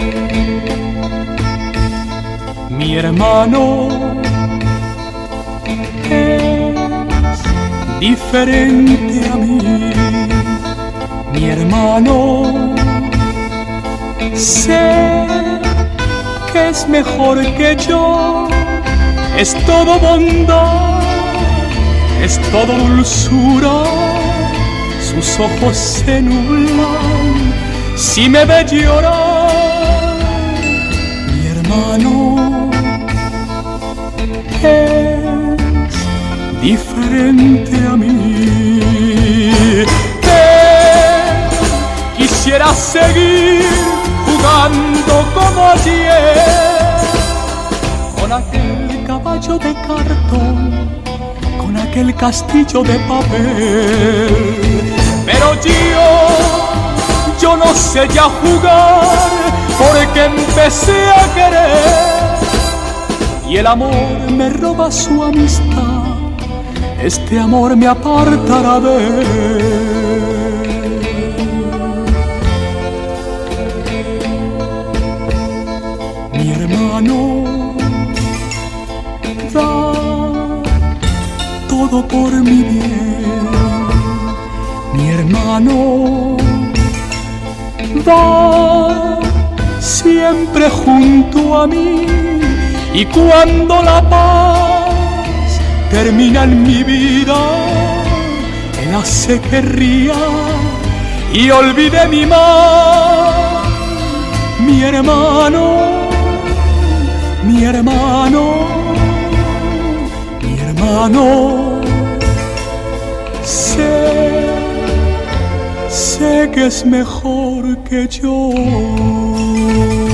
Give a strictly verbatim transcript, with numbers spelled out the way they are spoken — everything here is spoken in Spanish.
Mi hermano es diferente a mí. Mi hermano sé que es mejor que yo. Es todo bondad, es todo dulzura. Sus ojos se nublan si me ve llorar. Mi hermano es diferente a mí. Él quisiera seguir jugando como ayer, con aquel caballo de cartón, con aquel castillo de papel. Pero yo, yo no sé ya jugar, porque empecé a querer y el amor me roba su amistad. Este amor me apartará de él. Mi hermano da todo por mi bien. Mi hermano va siempre junto a mí, y cuando la paz termina en mi vida, él hace que ría y olvide mi mal. Mi hermano, mi hermano, mi hermano, sé, sé que es mejor que yo.